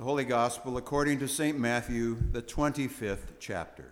Holy Gospel according to St. Matthew, the 25th chapter.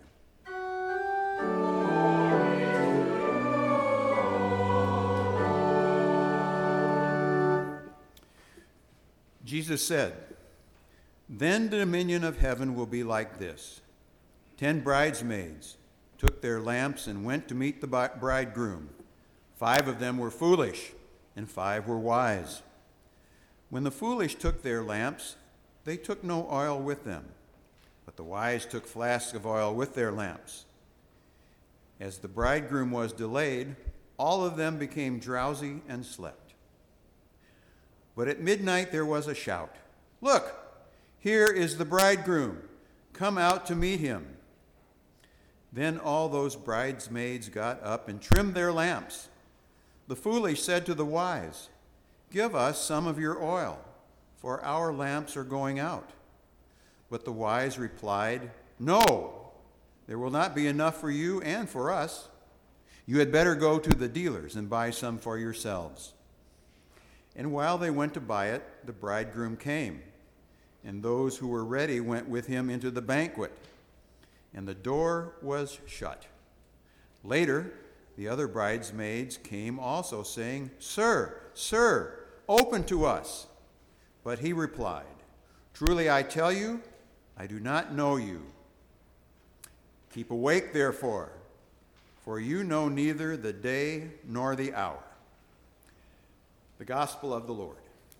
Jesus said, "Then the dominion of heaven will be like this. 10 bridesmaids took their lamps and went to meet the bridegroom. 5 of them were foolish, and 5 were wise. When the foolish took their lamps, they took no oil with them, but the wise took flasks of oil with their lamps. As the bridegroom was delayed, all of them became drowsy and slept. But at midnight there was a shout, 'Look, here is the bridegroom. Come out to meet him.' Then all those bridesmaids got up and trimmed their lamps. The foolish said to the wise, 'Give us some of your oil, for our lamps are going out.' But the wise replied, 'No, there will not be enough for you and for us. You had better go to the dealers and buy some for yourselves.' And while they went to buy it, the bridegroom came, and those who were ready went with him into the banquet, and the door was shut. Later, the other bridesmaids came also, saying, 'Sir, sir, open to us.' But he replied, 'Truly I tell you, I do not know you. Keep awake, therefore, for you know neither the day nor the hour.'" The Gospel of the Lord.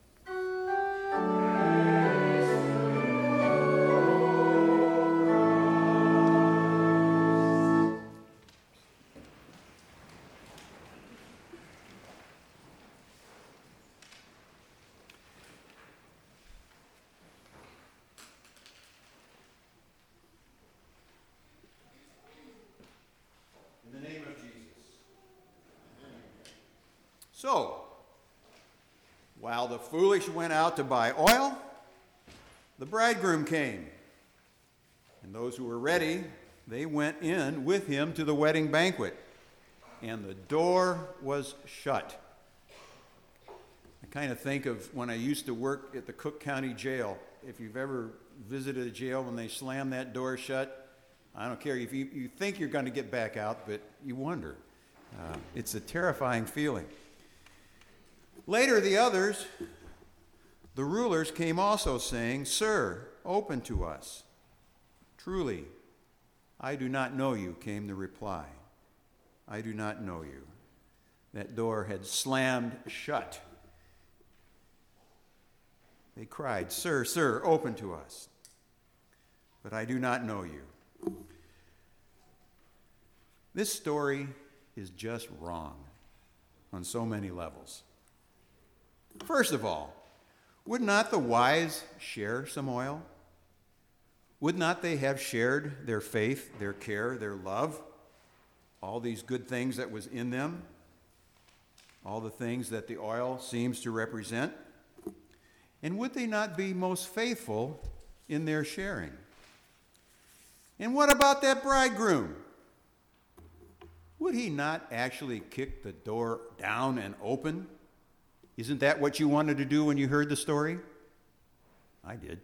In the name of Jesus. So, while the foolish went out to buy oil, the bridegroom came. And those who were ready, they went in with him to the wedding banquet, and the door was shut. I kind of think of when I used to work at the Cook County Jail. If you've ever visited a jail when they slam that door shut, I don't care if you think you're going to get back out, but you wonder. It's a terrifying feeling. Later, the others, the rulers, came also, saying, "Sir, open to us." "Truly, I do not know you," came the reply. "I do not know you." That door had slammed shut. They cried, "Sir, sir, open to us." "But I do not know you." This story is just wrong on so many levels. First of all, would not the wise share some oil? Would not they have shared their faith, their care, their love, all these good things that was in them, all the things that the oil seems to represent? And would they not be most faithful in their sharing? And what about that bridegroom? Would he not actually kick the door down and open? Isn't that what you wanted to do when you heard the story? I did.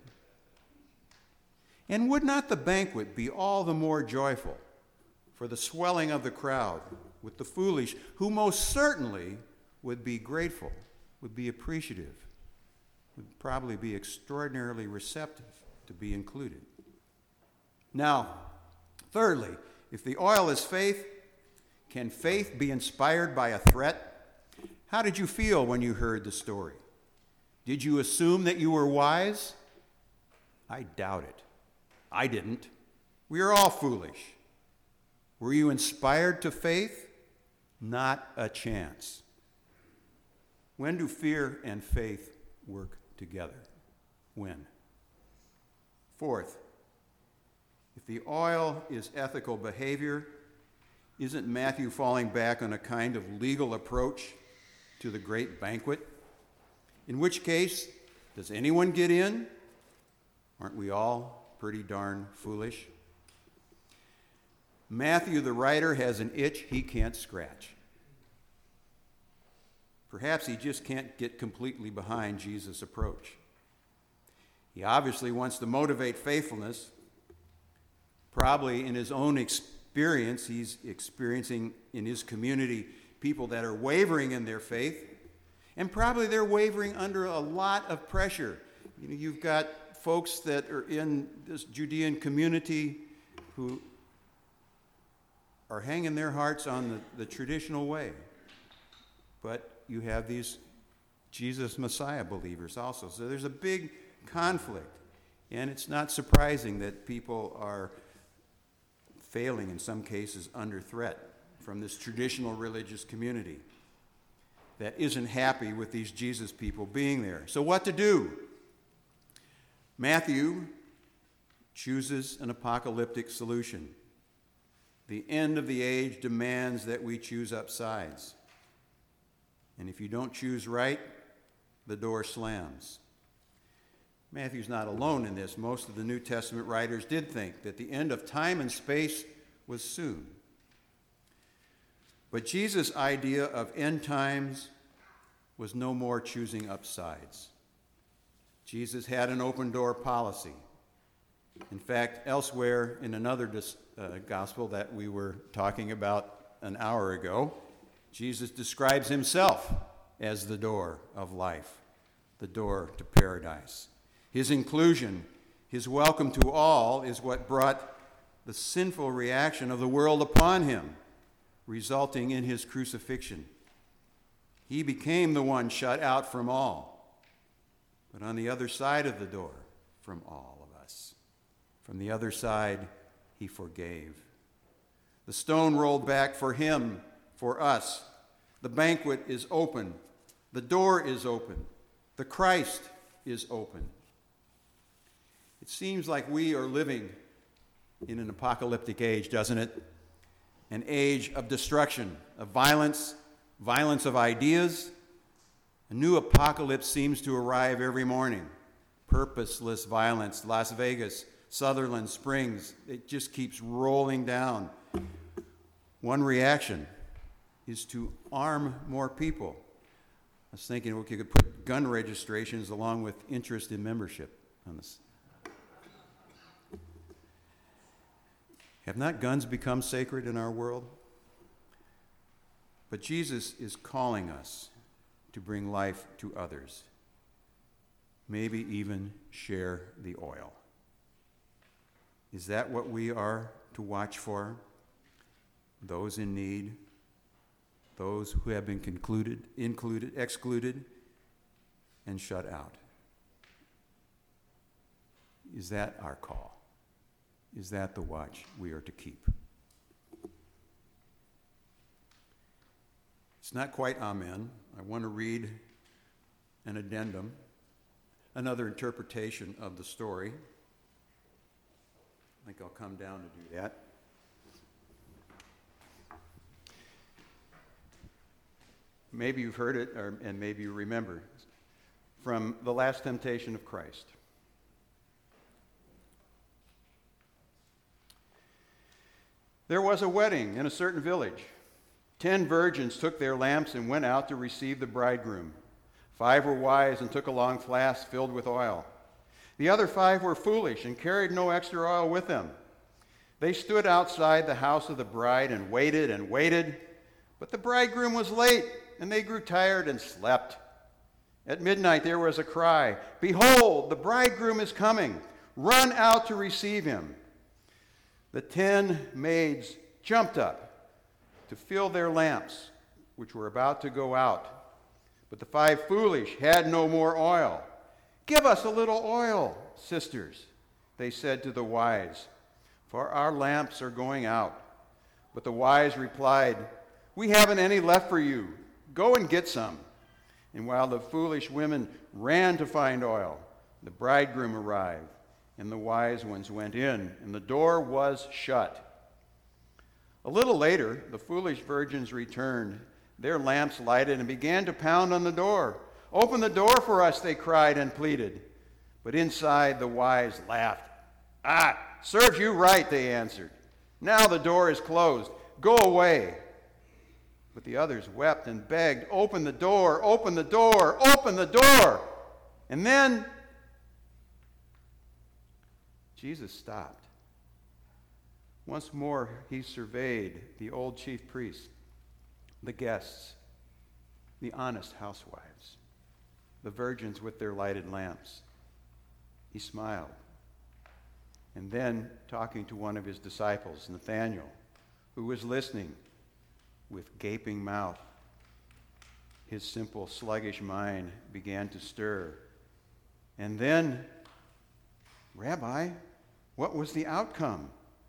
And would not the banquet be all the more joyful for the swelling of the crowd with the foolish, who most certainly would be grateful, would be appreciative, would probably be extraordinarily receptive to be included? Now, thirdly, if the oil is faith, can faith be inspired by a threat? How did you feel when you heard the story? Did you assume that you were wise? I doubt it. I didn't. We are all foolish. Were you inspired to faith? Not a chance. When do fear and faith work together? When? Fourth, if the oil is ethical behavior, isn't Matthew falling back on a kind of legal approach to the great banquet? In which case, does anyone get in? Aren't we all pretty darn foolish? Matthew, the writer, has an itch he can't scratch. Perhaps he just can't get completely behind Jesus' approach. He obviously wants to motivate faithfulness. Probably in his own experience, he's experiencing in his community people that are wavering in their faith, and probably they're wavering under a lot of pressure. You've got folks that are in this Judean community who are hanging their hearts on the traditional way. But you have these Jesus Messiah believers also. So there's a big conflict. And it's not surprising that people are failing, in some cases, under threat from this traditional religious community that isn't happy with these Jesus people being there. So what to do? Matthew chooses an apocalyptic solution. The end of the age demands that we choose up sides. And if you don't choose right, the door slams. Matthew's not alone in this. Most of the New Testament writers did think that the end of time and space was soon. But Jesus' idea of end times was no more choosing up sides. Jesus had an open door policy. In fact, elsewhere in another gospel that we were talking about an hour ago, Jesus describes himself as the door of life, the door to paradise. His inclusion, his welcome to all, is what brought the sinful reaction of the world upon him, resulting in his crucifixion. He became the one shut out from all, but on the other side of the door from all of us. From the other side, he forgave. The stone rolled back for him, for us. The banquet is open. The door is open. The Christ is open. It seems like we are living in an apocalyptic age, doesn't it? An age of destruction, of violence of ideas. A new apocalypse seems to arrive every morning. Purposeless violence, Las Vegas, Sutherland Springs, it just keeps rolling down. One reaction is to arm more people. I was thinking we could put gun registrations along with interest in membership on this. Have not guns become sacred in our world? But Jesus is calling us to bring life to others. Maybe even share the oil. Is that what we are to watch for? Those in need, those who have been excluded, and shut out. Is that our call? Is that the watch we are to keep? It's not quite amen. I want to read an addendum, another interpretation of the story. I think I'll come down to do that. Maybe you've heard it, and maybe you remember. From The Last Temptation of Christ. There was a wedding in a certain village. 10 virgins took their lamps and went out to receive the bridegroom. 5 were wise and took along flasks filled with oil. The other 5 were foolish and carried no extra oil with them. They stood outside the house of the bride and waited, but the bridegroom was late, and they grew tired and slept. At midnight there was a cry, "Behold, the bridegroom is coming. Run out to receive him." The 10 maids jumped up to fill their lamps, which were about to go out. But the 5 foolish had no more oil. "Give us a little oil, sisters," they said to the wise, "for our lamps are going out." But the wise replied, "We haven't any left for you. Go and get some." And while the foolish women ran to find oil, the bridegroom arrived, and the wise ones went in, and the door was shut. A little later, the foolish virgins returned, their lamps lighted, and began to pound on the door. "Open the door for us," they cried and pleaded. But inside, the wise laughed. Serves you right," they answered. "Now the door is closed. Go away." But the others wept and begged, "Open the door, open the door, open the door." And then Jesus stopped. Once more, he surveyed the old chief priest, the guests, the honest housewives, the virgins with their lighted lamps. He smiled. And then, talking to one of his disciples, Nathanael, who was listening with gaping mouth, his simple, sluggish mind began to stir. And then, Rabbi, what was the outcome?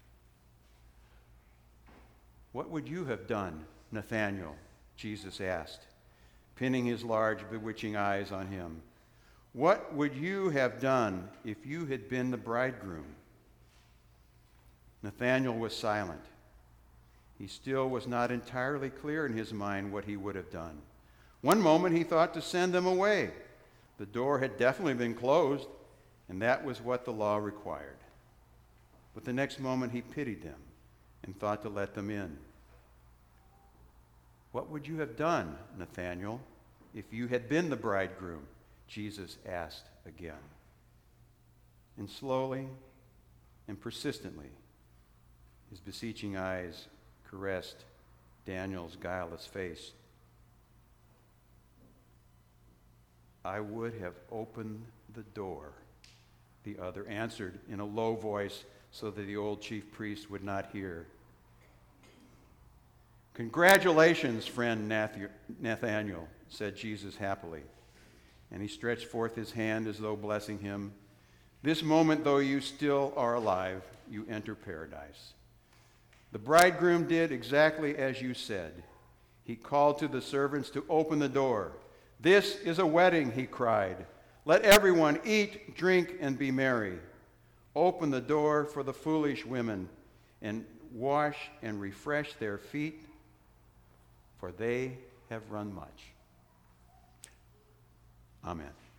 What would you have done, Nathanael? Jesus asked, pinning his large, bewitching eyes on him. What would you have done if you had been the bridegroom? Nathanael was silent. He still was not entirely clear in his mind what he would have done. One moment he thought to send them away. The door had definitely been closed, and that was what the law required. But the next moment he pitied them and thought to let them in. What would you have done, Nathanael, if you had been the bridegroom? Jesus asked again. And slowly and persistently, his beseeching eyes caressed Daniel's guileless face. I would have opened the door, the other answered in a low voice so that the old chief priest would not hear. Congratulations, friend Nathanael, said Jesus happily. And he stretched forth his hand as though blessing him. This moment, though you still are alive, you enter paradise. The bridegroom did exactly as you said. He called to the servants to open the door. This is a wedding, he cried. Let everyone eat, drink, and be merry. Open the door for the foolish women and wash and refresh their feet, for they have run much. Amen.